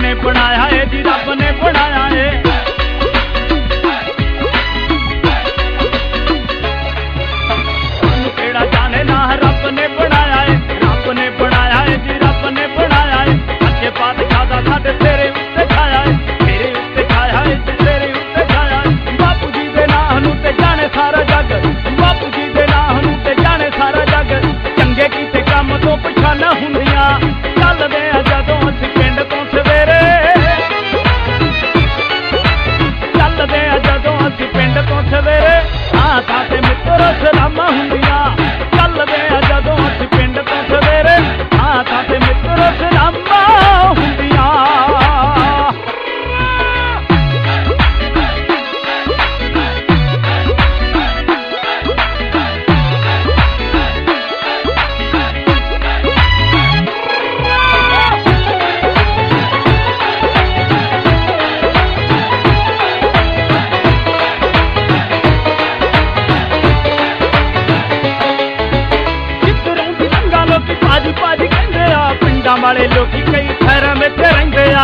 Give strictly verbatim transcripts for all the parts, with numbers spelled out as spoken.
ने बनाया है जी, रब ने बनाया है। केड़ा जाने ना रब ने बनाया है, रब ने बनाया है जी, रब ने बनाया है। अच्छे पातशाह दा साडे तेरे उत्ते छाया है, तेरे उत्ते छाया है जी, तेरे उत्ते छाया है। बापू जी दे नाम नूं ते जाने सारा जग, बापू जी दे नाम नूं ते जाने सारा जग। चंगे कीते काम तो पछाना हुंदियां, चलदे आ जदों असीं पिंड तो सवेरे, चलदे आ जदों असीं पिंड तो सवेरे। हां तां ते मित्रो सलामां हुंदियां, चलदे आ जदों असीं पिंड तो सवेरे। हां तां ते मित्रो सलामां हुंदियां। भाजी भाजी कहते आ, पिंडा वाले लोग कई खैर में रहते आ।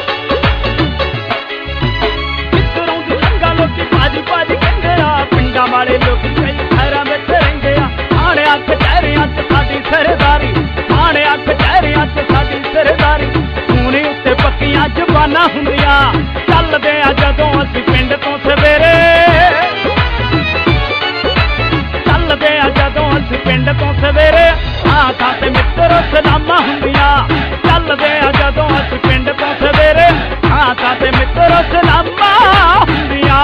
किधरों दी लंगा लोग भाजी भाजी कहते आ, पिंडा वाले लोग कई खैर में रहते आ। आने आ कचहरियां च साडी सरदारी, आने आ कचहरियां च साडी सरदारी। खूनी उत्ते पक्कियां जबानां हुंदियां, चलदे आ जदों असीं पिंड तो सवेरे, चलदे आ जदों असीं पिंड तो सवेरे। हां तां ते मित्रो सलामां हुंदियां, चलदे आ जदों असीं पिंड तो सवेरे। हां तां ते मित्रो सलामां हुंदियां।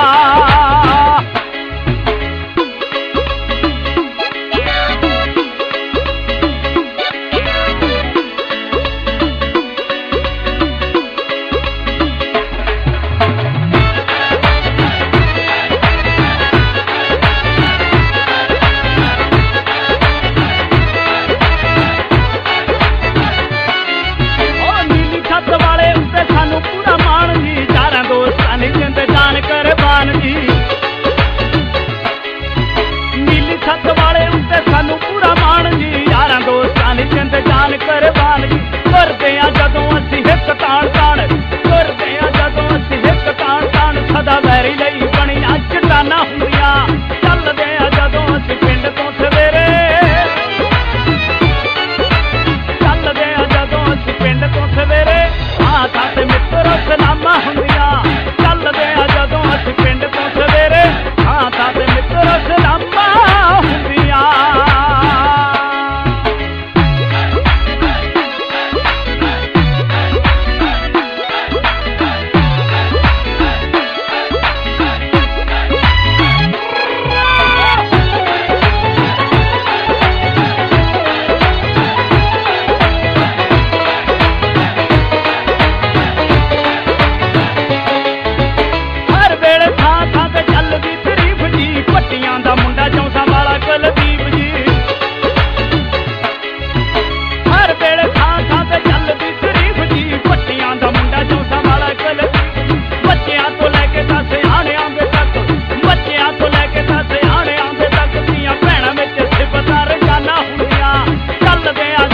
जान करवान जी करदे आ जदों असीं हिक ताण ताण, करदे आ जदों असीं हिक ताण ताण। सदा वैरी लई बणियां चट्टानां हुंदियां, चलदे आ जदों असीं पिंड तो सवेरे, चलदे आ जदों असीं पिंड तो सवेरे। हां तां ते मित्रो सलामां हुंदियां, चलदे आ जदों असीं पिंड तो सवेरे। हां तां ते मित्रो सलामां हुंदियां। चलदे आ